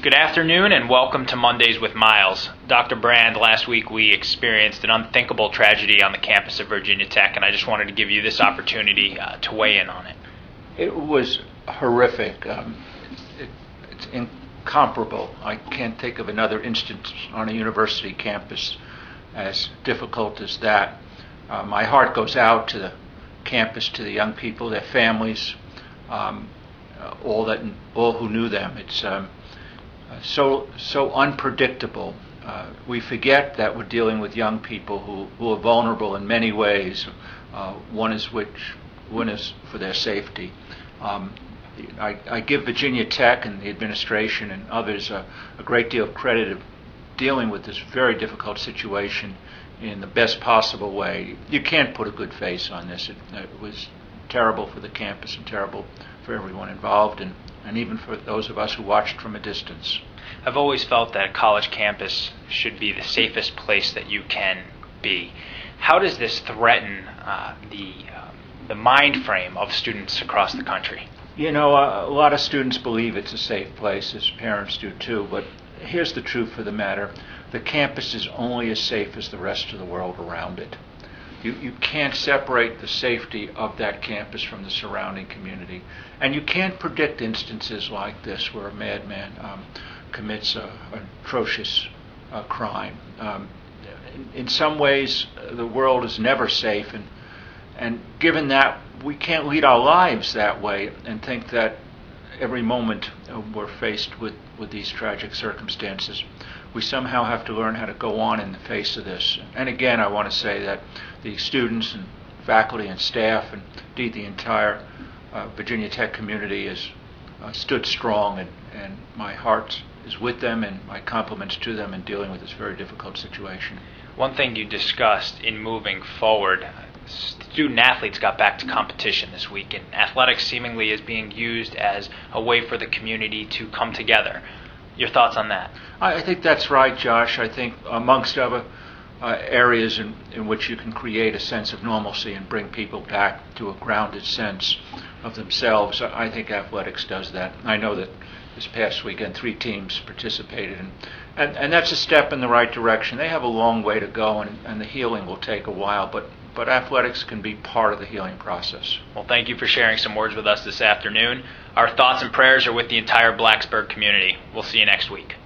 Good afternoon and welcome to Mondays with Miles. Dr. Brand, last week we experienced an unthinkable tragedy on the campus of Virginia Tech, and I just wanted to give you this opportunity to weigh in on it. It was horrific. It's incomparable. I can't think of another instance on a university campus as difficult as that. My heart goes out to the campus, to the young people, their families, all who knew them. It's so unpredictable. We forget that we're dealing with young people who are vulnerable in many ways. One is for their safety. I give Virginia Tech and the administration and others a great deal of credit of dealing with this very difficult situation in the best possible way. You can't put a good face on this. It was terrible for the campus and terrible for everyone involved, and even for those of us who watched from a distance. I've always felt that a college campus should be the safest place that you can be. How does this threaten the mind frame of students across the country? You know, a lot of students believe it's a safe place, as parents do too, but here's the truth of the matter. The campus is only as safe as the rest of the world around it. You can't separate the safety of that campus from the surrounding community. And you can't predict instances like this where a madman commits an atrocious crime. In some ways, the world is never safe, and given that, we can't lead our lives that way and think that every moment we're faced with these tragic circumstances. We somehow have to learn how to go on in the face of this. And again, I want to say that the students and faculty and staff, and indeed the entire Virginia Tech community has stood strong, and my heart is with them and my compliments to them in dealing with this very difficult situation. One thing you discussed in moving forward, student athletes got back to competition this week, and athletics seemingly is being used as a way for the community to come together. Your thoughts on that? I think that's right, Josh. I think amongst other areas in which you can create a sense of normalcy and bring people back to a grounded sense of themselves, I think athletics does that. I know that this past weekend 3 teams participated, and that's a step in the right direction. They have a long way to go, and the healing will take a while, but athletics can be part of the healing process. Well, thank you for sharing some words with us this afternoon. Our thoughts and prayers are with the entire Blacksburg community. We'll see you next week.